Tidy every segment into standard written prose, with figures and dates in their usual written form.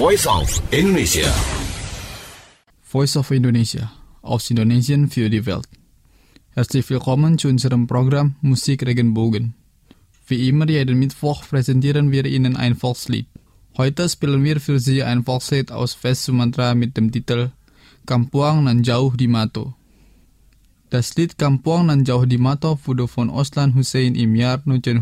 Voice of Indonesia. Voice of Indonesia, aus Indonesien für die Welt. Herzlich willkommen zu unserem Programm Musik Regenbogen. Wie immer jeden Mittwoch präsentieren wir Ihnen ein Volkslied. Heute spielen wir für Sie ein Volkslied aus West Sumatra mit dem Titel Kampuang Nan Jauh di Mato. Das Lied Kampuang Nan Jauh di Mato wurde von Oslan Hussein im Jahr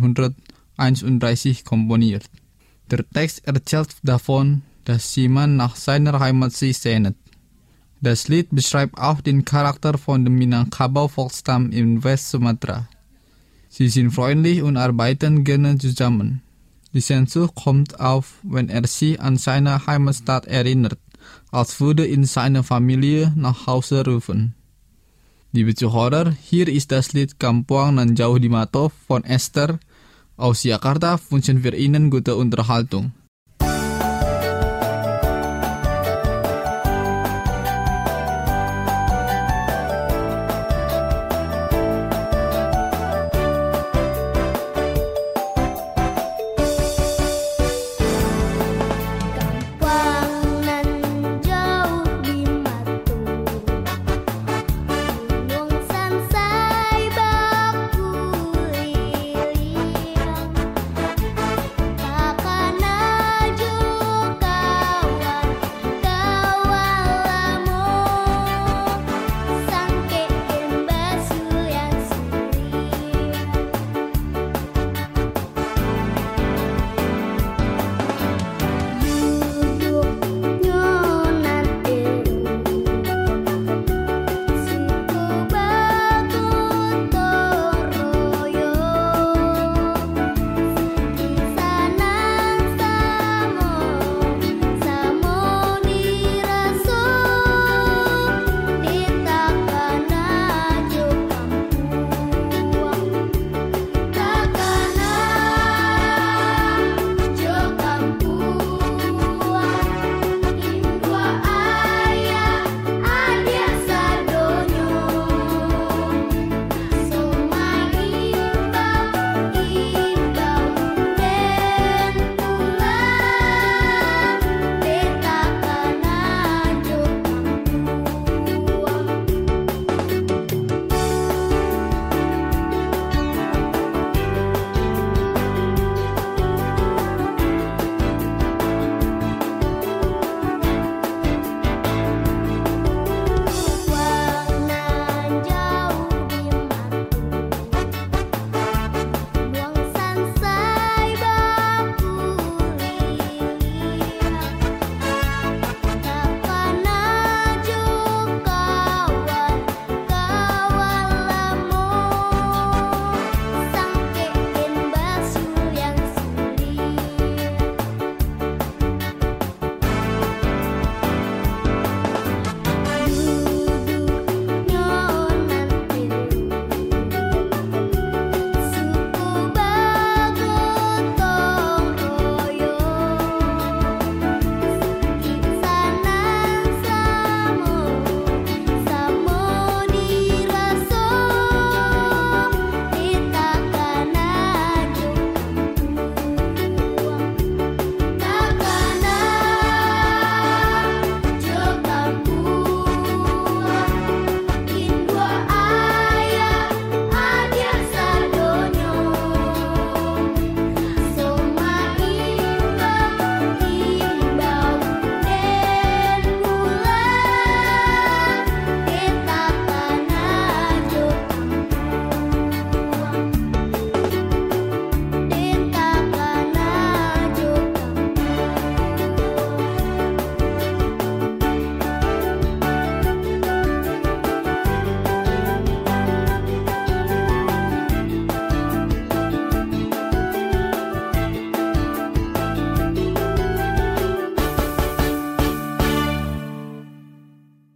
1931 komponiert. Der Text erzählt davon, dass jemand nach seiner Heimat sich sehnt. Das Lied beschreibt auch den Charakter von dem Minangkabau-Volksstamm in West Sumatra. Sie sind freundlich und arbeiten gerne zusammen. Die Sehnsucht kommt auf, wenn er sich an seine Heimatstadt erinnert, als würde ihn seine Familie nach Hause rufen. Liebe Zuhörer, hier ist das Lied Kampuang Nan Jauh di Mato von Esther. Aus Jakarta wünschen wir Ihnen gute Unterhaltung.